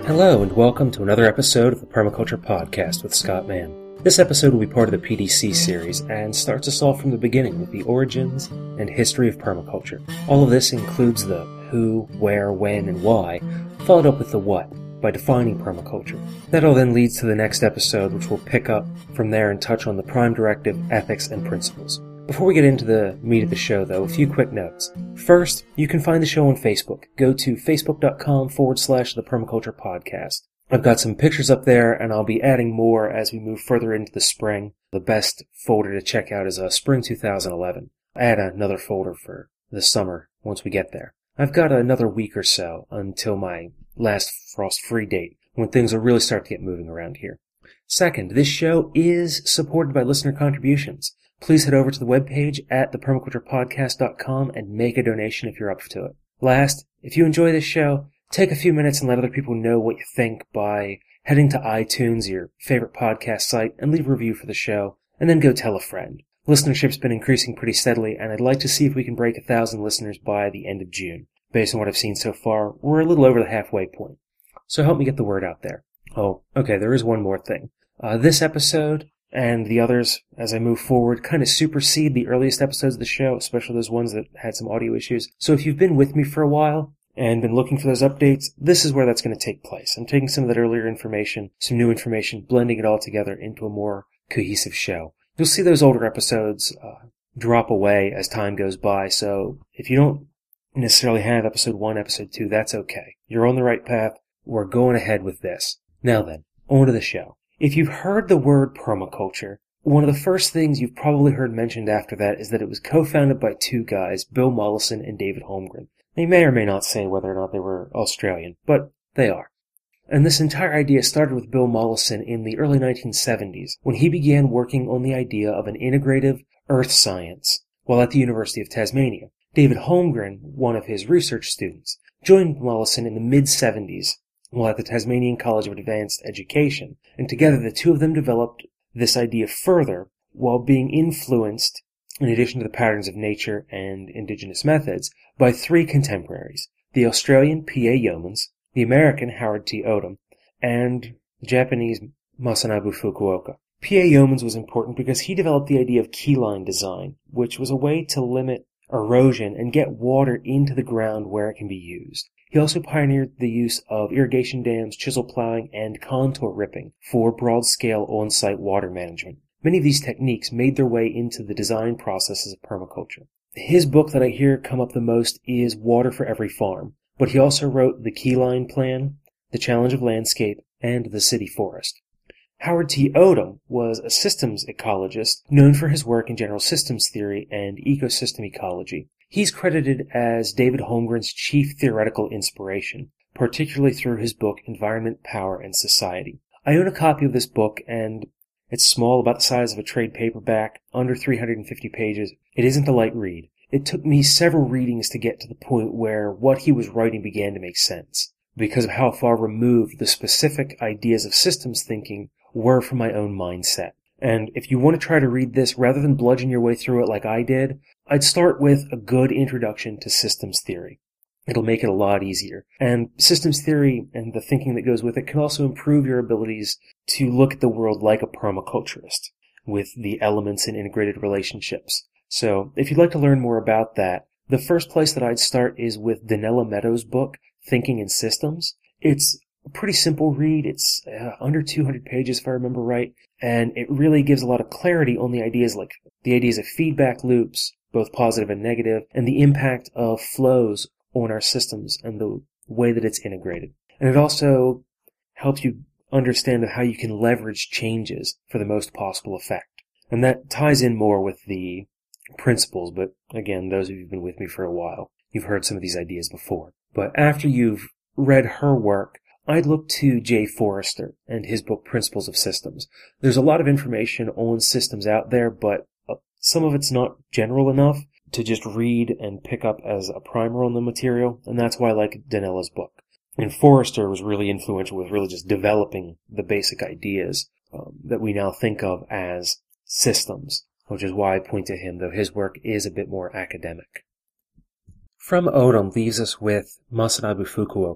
Hello and welcome to another episode of the Permaculture Podcast with Scott Mann. This episode will be part of the PDC series and starts us off from the beginning with the origins and history of permaculture. All of this includes the who, where, when, and why, followed up with the what, by defining permaculture. That all then leads to the next episode, which will pick up from there and touch on the Prime Directive, ethics, and principles. Before we get into the meat of the show, though, a few quick notes. First, you can find the show on Facebook. Go to facebook.com/The Permaculture Podcast. I've got some pictures up there, and I'll be adding more as we move further into the spring. The best folder to check out is Spring 2011. I'll add another folder for the summer once we get there. I've got another week or so until my last frost-free date, when things will really start to get moving around here. Second, this show is supported by listener contributions. Please head over to the webpage at thepermaculturepodcast.com and make a donation if you're up to it. Last, if you enjoy this show, take a few minutes and let other people know what you think by heading to iTunes, your favorite podcast site, and leave a review for the show, and then go tell a friend. Listenership's been increasing pretty steadily, and I'd like to see if we can break 1,000 listeners by the end of June. Based on what I've seen so far, we're a little over the halfway point. So help me get the word out there. Oh, okay, there is one more thing. This episode and the others, as I move forward, kind of supersede the earliest episodes of the show, especially those ones that had some audio issues. So if you've been with me for a while and been looking for those updates, this is where that's going to take place. I'm taking some of that earlier information, some new information, blending it all together into a more cohesive show. You'll see those older episodes drop away as time goes by, so if you don't necessarily have episode 1, episode 2, that's okay. You're on the right path. We're going ahead with this. Now then, on to the show. If you've heard the word permaculture, one of the first things you've probably heard mentioned after that is that it was co-founded by two guys, Bill Mollison and David Holmgren. They may or may not say whether or not they were Australian, but they are. And this entire idea started with Bill Mollison in the early 1970s, when he began working on the idea of an integrative earth science while at the University of Tasmania. David Holmgren, one of his research students, joined Mollison in the mid-70s while at the Tasmanian College of Advanced Education, and together the two of them developed this idea further while being influenced, in addition to the patterns of nature and indigenous methods, by three contemporaries, the Australian P.A. Yeomans, the American Howard T. Odum, and the Japanese Masanobu Fukuoka. P.A. Yeomans was important because he developed the idea of keyline design, which was a way to limit erosion and get water into the ground where it can be used. He also pioneered the use of irrigation dams, chisel plowing, and contour ripping for broad-scale on-site water management. Many of these techniques made their way into the design processes of permaculture. His book that I hear come up the most is Water for Every Farm, but he also wrote The Keyline Plan, The Challenge of Landscape, and The City Forest. Howard T. Odum was a systems ecologist known for his work in general systems theory and ecosystem ecology. He's credited as David Holmgren's chief theoretical inspiration, particularly through his book Environment, Power, and Society. I own a copy of this book, and it's small, about the size of a trade paperback, under 350 pages. It isn't a light read. It took me several readings to get to the point where what he was writing began to make sense, because of how far removed the specific ideas of systems thinking were from my own mindset. And if you want to try to read this, rather than bludgeon your way through it like I did, I'd start with a good introduction to systems theory. It'll make it a lot easier. And systems theory and the thinking that goes with it can also improve your abilities to look at the world like a permaculturist, with the elements and integrated relationships. So, if you'd like to learn more about that, the first place that I'd start is with Donella Meadows' book, Thinking in Systems. It's a pretty simple read. It's under 200 pages if I remember right, and it really gives a lot of clarity on the ideas like the ideas of feedback loops, both positive and negative, and the impact of flows on our systems and the way that it's integrated. And it also helps you understand how you can leverage changes for the most possible effect. And that ties in more with the principles, but again, those of you who've been with me for a while, you've heard some of these ideas before. But after you've read her work, I'd look to Jay Forrester and his book Principles of Systems. There's a lot of information on systems out there, but some of it's not general enough to just read and pick up as a primer on the material, and that's why I like Donella's book. And Forrester was really influential with really just developing the basic ideas that we now think of as systems, which is why I point to him, though his work is a bit more academic. From Odum leaves us with Masanobu Fukuoka.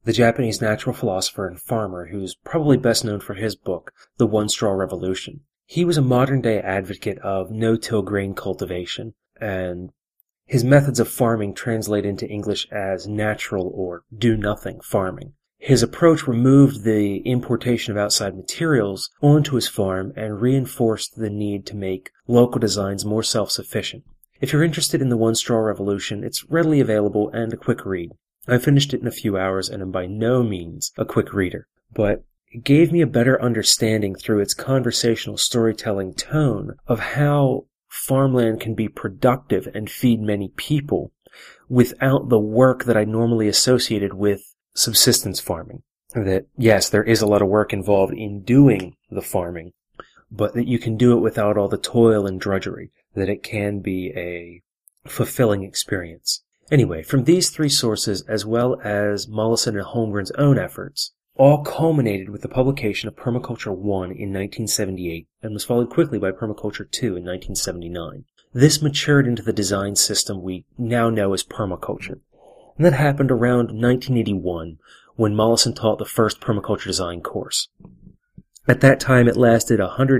the Japanese natural philosopher and farmer who's probably best known for his book, The One Straw Revolution. He was a modern-day advocate of no-till grain cultivation, and his methods of farming translate into English as natural or do-nothing farming. His approach removed the importation of outside materials onto his farm and reinforced the need to make local designs more self-sufficient. If you're interested in the One Straw Revolution, it's readily available and a quick read. I finished it in a few hours and am by no means a quick reader, but it gave me a better understanding through its conversational storytelling tone of how farmland can be productive and feed many people without the work that I normally associated with subsistence farming. That, yes, there is a lot of work involved in doing the farming, but that you can do it without all the toil and drudgery, that it can be a fulfilling experience. Anyway, from these three sources, as well as Mollison and Holmgren's own efforts, all culminated with the publication of Permaculture I in 1978 and was followed quickly by Permaculture II in 1979. This matured into the design system we now know as permaculture. And that happened around 1981 when Mollison taught the first permaculture design course. At that time, it lasted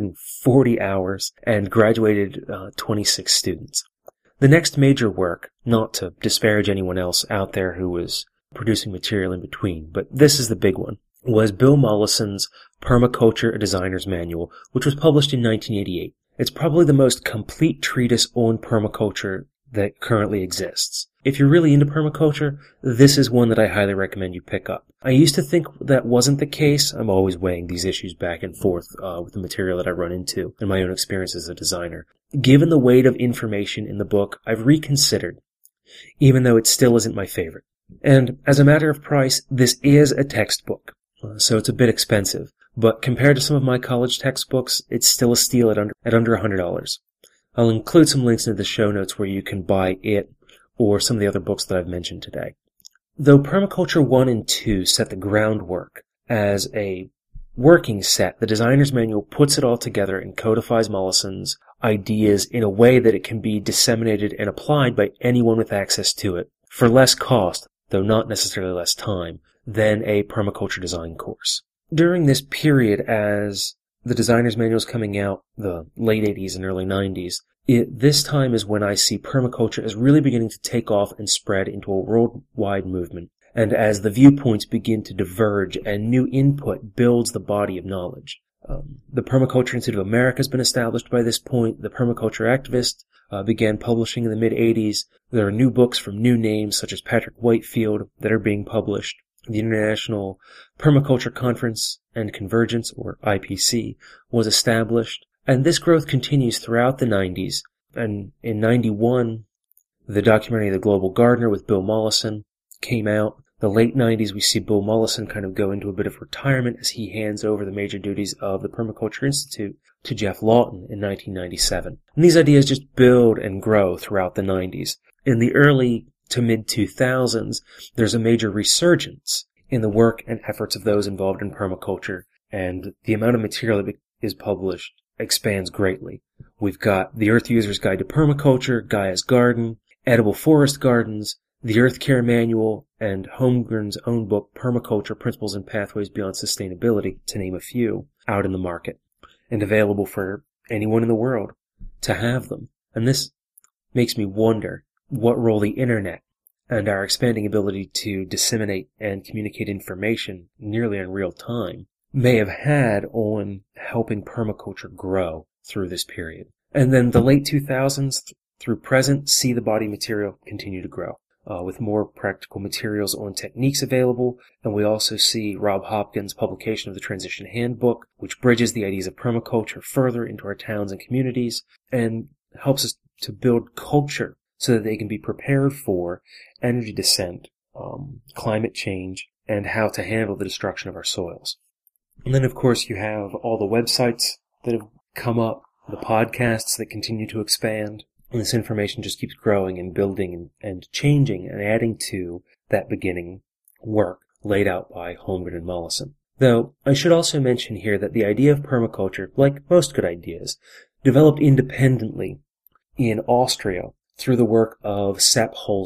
140 hours and graduated 26 students. The next major work, not to disparage anyone else out there who was producing material in between, but this is the big one, was Bill Mollison's Permaculture, a Designer's Manual, which was published in 1988. It's probably the most complete treatise on permaculture that currently exists. If you're really into permaculture, this is one that I highly recommend you pick up. I used to think that wasn't the case. I'm always weighing these issues back and forth with the material that I run into and my own experience as a designer. Given the weight of information in the book, I've reconsidered, even though it still isn't my favorite. And as a matter of price, this is a textbook, so it's a bit expensive. But compared to some of my college textbooks, it's still a steal at under $100. I'll include some links into the show notes where you can buy it or some of the other books that I've mentioned today. Though Permaculture 1 and 2 set the groundwork as a working set, the designer's manual puts it all together and codifies Mollison's ideas in a way that it can be disseminated and applied by anyone with access to it for less cost, though not necessarily less time, than a permaculture design course. During this period, as the designer's manual is coming out, the late 80s and early 90s, this time is when I see permaculture as really beginning to take off and spread into a worldwide movement, and as the viewpoints begin to diverge and new input builds the body of knowledge. The Permaculture Institute of America has been established by this point. The permaculture activist began publishing in the mid-80s. There are new books from new names such as Patrick Whitefield that are being published. The International Permaculture Conference and Convergence, or IPC, was established. And this growth continues throughout the 90s. And in 91, the documentary The Global Gardener with Bill Mollison came out. The late 90s, we see Bill Mollison kind of go into a bit of retirement as he hands over the major duties of the Permaculture Institute to Jeff Lawton in 1997. And these ideas just build and grow throughout the 90s. In the early to mid-2000s, there's a major resurgence in the work and efforts of those involved in permaculture, and the amount of material that is published expands greatly. We've got The Earth User's Guide to Permaculture, Gaia's Garden, Edible Forest Gardens, The Earth Care Manual, and Holmgren's own book, Permaculture, Principles and Pathways Beyond Sustainability, to name a few, out in the market, and available for anyone in the world to have them. And this makes me wonder what role the internet and our expanding ability to disseminate and communicate information nearly in real time may have had on helping permaculture grow through this period. And then the late 2000s through present see the body material continue to grow, with more practical materials on techniques available. And we also see Rob Hopkins' publication of the Transition Handbook, which bridges the ideas of permaculture further into our towns and communities and helps us to build culture so that they can be prepared for energy descent, climate change, and how to handle the destruction of our soils. And then, of course, you have all the websites that have come up, the podcasts that continue to expand, and this information just keeps growing and building and changing and adding to that beginning work laid out by Holmgren and Mollison. Though, I should also mention here that the idea of permaculture, like most good ideas, developed independently in Austria through the work of Sepp Holzer.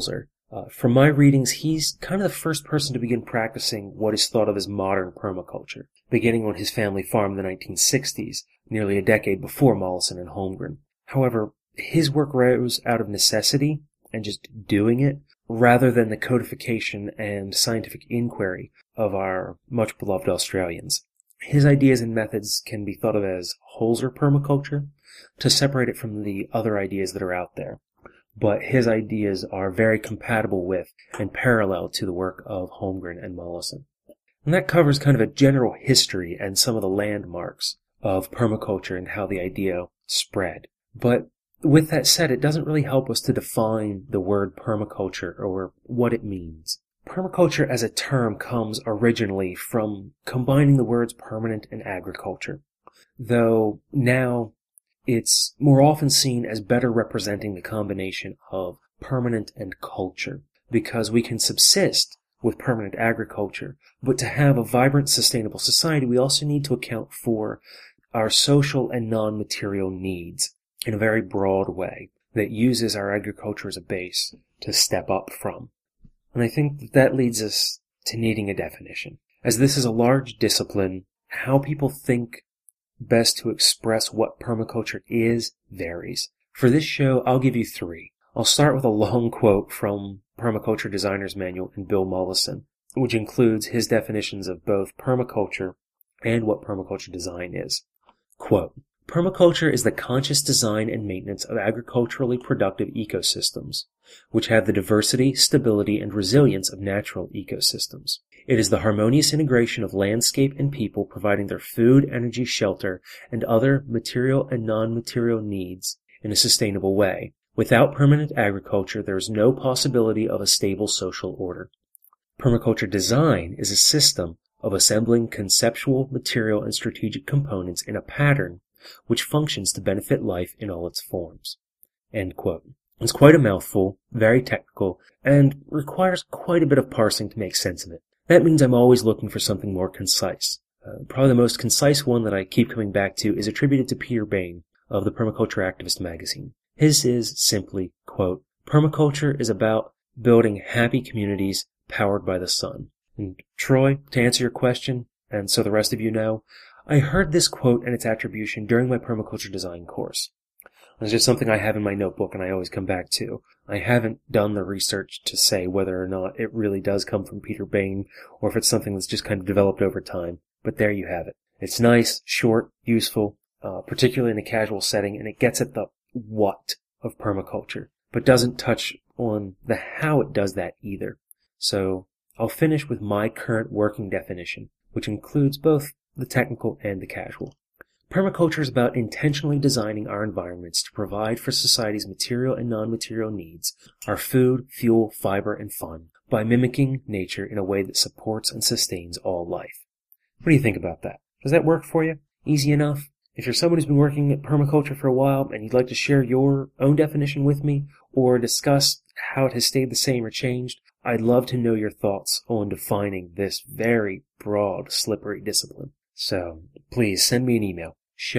From my readings, he's kind of the first person to begin practicing what is thought of as modern permaculture, beginning on his family farm in the 1960s, nearly a decade before Mollison and Holmgren. However, his work rose out of necessity and just doing it, rather than the codification and scientific inquiry of our much beloved Australians. His ideas and methods can be thought of as Holzer permaculture, to separate it from the other ideas that are out there. But his ideas are very compatible with and parallel to the work of Holmgren and Mollison. And that covers kind of a general history and some of the landmarks of permaculture and how the idea spread. But with that said, it doesn't really help us to define the word permaculture or what it means. Permaculture as a term comes originally from combining the words permanent and agriculture, though now it's more often seen as better representing the combination of permanent and culture, because we can subsist with permanent agriculture, but to have a vibrant, sustainable society, we also need to account for our social and non-material needs in a very broad way that uses our agriculture as a base to step up from. And I think that leads us to needing a definition. As this is a large discipline, how people think best to express what permaculture is varies. For this show, I'll give you 3. I'll start with a long quote from Permaculture Designer's Manual and Bill Mollison, which includes his definitions of both permaculture and what permaculture design is. Quote, "Permaculture is the conscious design and maintenance of agriculturally productive ecosystems, which have the diversity, stability, and resilience of natural ecosystems. It is the harmonious integration of landscape and people providing their food, energy, shelter, and other material and non-material needs in a sustainable way. Without permanent agriculture, there is no possibility of a stable social order. Permaculture design is a system of assembling conceptual, material, and strategic components in a pattern which functions to benefit life in all its forms." End quote. It's quite a mouthful, very technical, and requires quite a bit of parsing to make sense of it. That means I'm always looking for something more concise. Probably the most concise one that I keep coming back to is attributed to Peter Bain of the Permaculture Activist magazine. His is simply, quote, "Permaculture is about building happy communities powered by the sun." And Troy, to answer your question, and so the rest of you know, I heard this quote and its attribution during my permaculture design course. It's just something I have in my notebook and I always come back to. I haven't done the research to say whether or not it really does come from Peter Bain or if it's something that's just kind of developed over time. But there you have it. It's nice, short, useful, particularly in a casual setting, and it gets at the what of permaculture, but doesn't touch on the how it does that either. So I'll finish with my current working definition, which includes both the technical and the casual. Permaculture is about intentionally designing our environments to provide for society's material and non-material needs, our food, fuel, fiber, and fun, by mimicking nature in a way that supports and sustains all life. What do you think about that? Does that work for you? Easy enough? If you're someone who's been working at permaculture for a while and you'd like to share your own definition with me or discuss how it has stayed the same or changed, I'd love to know your thoughts on defining this very broad, slippery discipline. So please send me an email,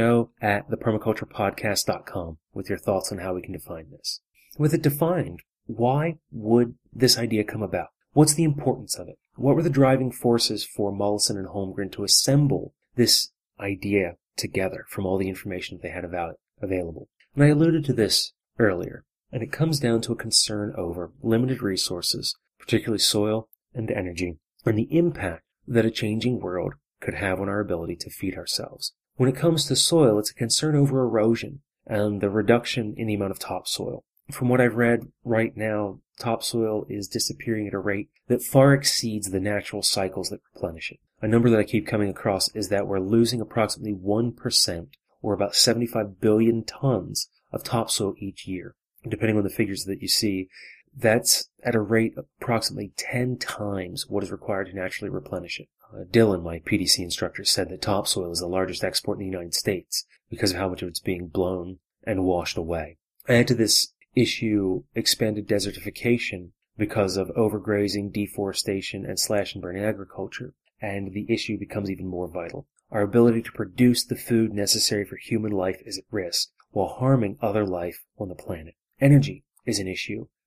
show@thepermaculturepodcast.com, with your thoughts on how we can define this. With it defined, why would this idea come about? What's the importance of it? What were the driving forces for Mollison and Holmgren to assemble this idea together from all the information that they had available? And I alluded to this earlier, and it comes down to a concern over limited resources, particularly soil and energy, and the impact that a changing world could have on our ability to feed ourselves. When it comes to soil, it's a concern over erosion and the reduction in the amount of topsoil. From what I've read right now, topsoil is disappearing at a rate that far exceeds the natural cycles that replenish it. A number that I keep coming across is that we're losing approximately 1%, or about 75 billion tons of topsoil each year. Depending on the figures that you see, that's at a rate of approximately 10 times what is required to naturally replenish it. Dylan, my PDC instructor, said that topsoil is the largest export in the United States because of how much of it's being blown and washed away. Add to this issue expanded desertification because of overgrazing, deforestation, and slash-and-burn agriculture, and the issue becomes even more vital. Our ability to produce the food necessary for human life is at risk, while harming other life on the planet. Energy is an issue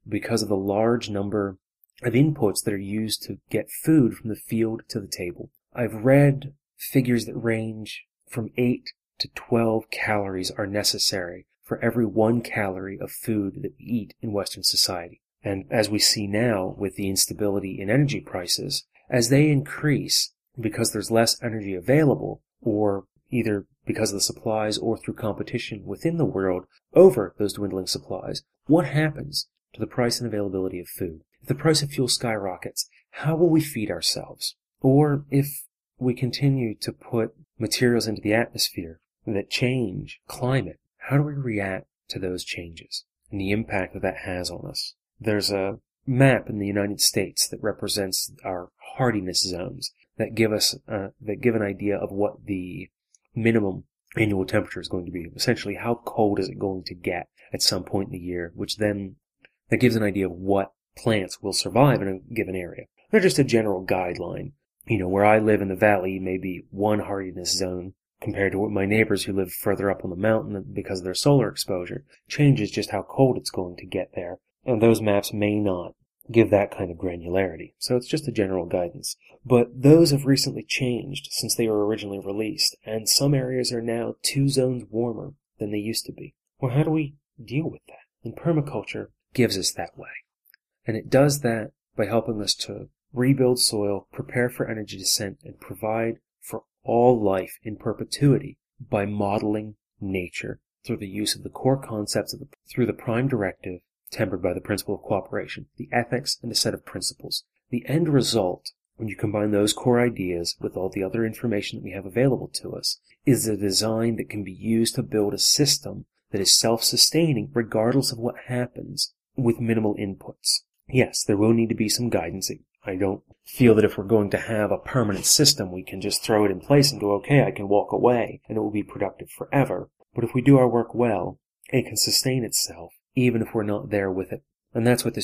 because of the large number of inputs that are used to get food from the field to the table. I've read figures that range from 8 to 12 calories are necessary for every 1 calorie of food that we eat in Western society. And as we see now with the instability in energy prices, as they increase because there's less energy available, or either because of the supplies or through competition within the world over those dwindling supplies, what happens to the price and availability of food? If the price of fuel skyrockets, how will we feed ourselves? Or if we continue to put materials into the atmosphere that change climate, how do we react to those changes and the impact that has on us? There's a map in the United States that represents our hardiness zones that give us that give an idea of what the minimum annual temperature is going to be. Essentially, how cold is it going to get at some point in the year, which then that gives an idea of what plants will survive in a given area. They're just a general guideline. Where I live in the valley may be one hardiness zone compared to what my neighbors who live further up on the mountain because of their solar exposure. Changes just how cold it's going to get there. And those maps may not give that kind of granularity. So it's just a general guidance. But those have recently changed since they were originally released, and some areas are now 2 zones warmer than they used to be. Well, how do we deal with that? And permaculture gives us that way. And it does that by helping us to rebuild soil, prepare for energy descent, and provide for all life in perpetuity by modeling nature through the use of the core concepts through the prime directive, tempered by the principle of cooperation, the ethics, and a set of principles. The end result, when you combine those core ideas with all the other information that we have available to us, is a design that can be used to build a system that is self-sustaining regardless of what happens with minimal inputs. Yes, there will need to be some guidance. I don't feel that if we're going to have a permanent system, we can just throw it in place and go, okay, I can walk away, and it will be productive forever. But if we do our work well, it can sustain itself, even if we're not there with it. And that's what this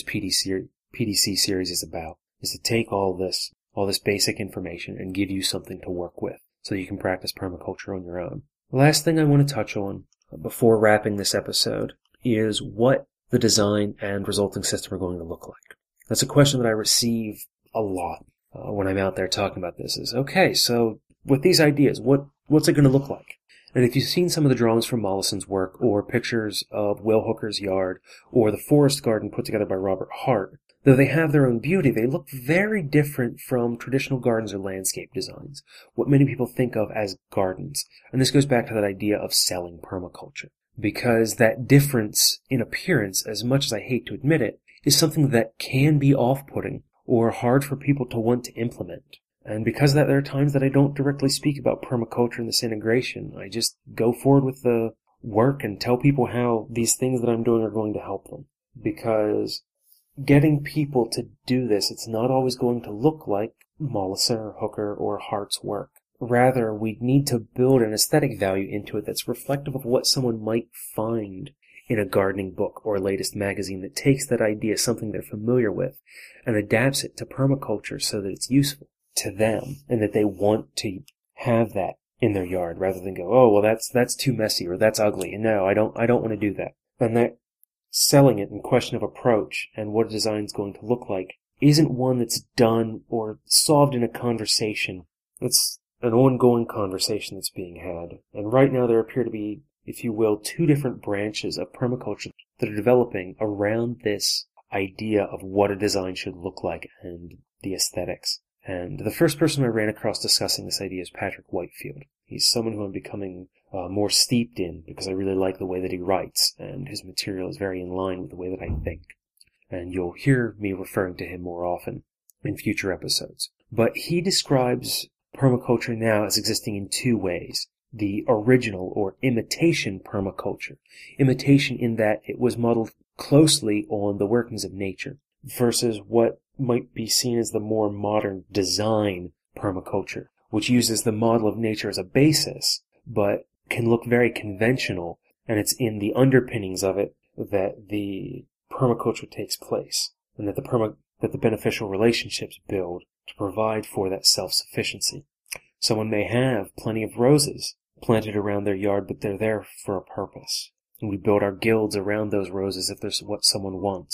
PDC series is about, is to take all this basic information and give you something to work with so you can practice permaculture on your own. The last thing I want to touch on before wrapping this episode is what the design and resulting system are going to look like. That's a question that I receive a lot when I'm out there talking about this is, okay, so with these ideas, what's it going to look like? And if you've seen some of the drawings from Mollison's work, or pictures of Will Hooker's yard, or the forest garden put together by Robert Hart, though they have their own beauty, they look very different from traditional gardens or landscape designs, what many people think of as gardens. And this goes back to that idea of selling permaculture. Because that difference in appearance, as much as I hate to admit it, is something that can be off-putting or hard for people to want to implement. And because of that, there are times that I don't directly speak about permaculture and this integration. I just go forward with the work and tell people how these things that I'm doing are going to help them. Because getting people to do this, it's not always going to look like Mollison or Hooker or Hart's work. Rather, we need to build an aesthetic value into it that's reflective of what someone might find in a gardening book or latest magazine that takes that idea, something they're familiar with, and adapts it to permaculture so that it's useful to them and that they want to have that in their yard rather than go, oh, well, that's too messy or that's ugly. And no, I don't want to do that. And that selling it in question of approach and what a design is going to look like isn't one that's done or solved in a conversation. It's an ongoing conversation that's being had. And right now there appear to be, if you will, 2 different branches of permaculture that are developing around this idea of what a design should look like and the aesthetics. And the first person I ran across discussing this idea is Patrick Whitefield. He's someone who I'm becoming more steeped in because I really like the way that he writes, and his material is very in line with the way that I think. And you'll hear me referring to him more often in future episodes. But he describes permaculture now as existing in 2 ways. The original or imitation permaculture. Imitation in that it was modeled closely on the workings of nature versus what might be seen as the more modern design permaculture, which uses the model of nature as a basis, but can look very conventional, and it's in the underpinnings of it that the permaculture takes place, and that the beneficial relationships build to provide for that self-sufficiency. Someone may have plenty of roses planted around their yard, but they're there for a purpose. And we build our guilds around those roses if there's what someone wants.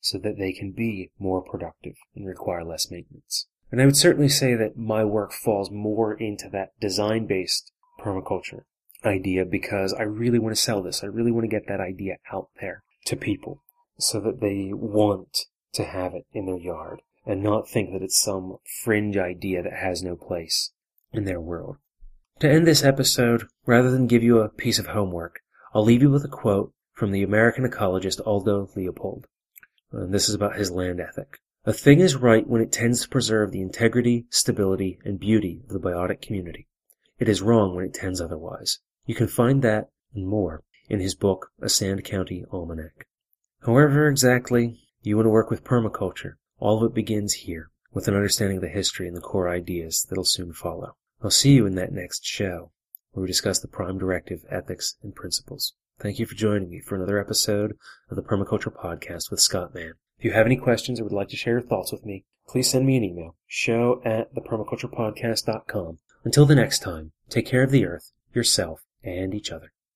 so that they can be more productive and require less maintenance. And I would certainly say that my work falls more into that design-based permaculture idea because I really want to sell this. I really want to get that idea out there to people so that they want to have it in their yard and not think that it's some fringe idea that has no place in their world. To end this episode, rather than give you a piece of homework, I'll leave you with a quote from the American ecologist Aldo Leopold. And this is about his land ethic. "A thing is right when it tends to preserve the integrity, stability, and beauty of the biotic community. It is wrong when it tends otherwise." You can find that and more in his book, A Sand County Almanac. However exactly you want to work with permaculture, all of it begins here, with an understanding of the history and the core ideas that'll soon follow. I'll see you in that next show, where we discuss the Prime Directive, ethics, and principles. Thank you for joining me for another episode of the Permaculture Podcast with Scott Mann. If you have any questions or would like to share your thoughts with me, please send me an email, show@thepermaculturepodcast.com. Until the next time, take care of the earth, yourself, and each other.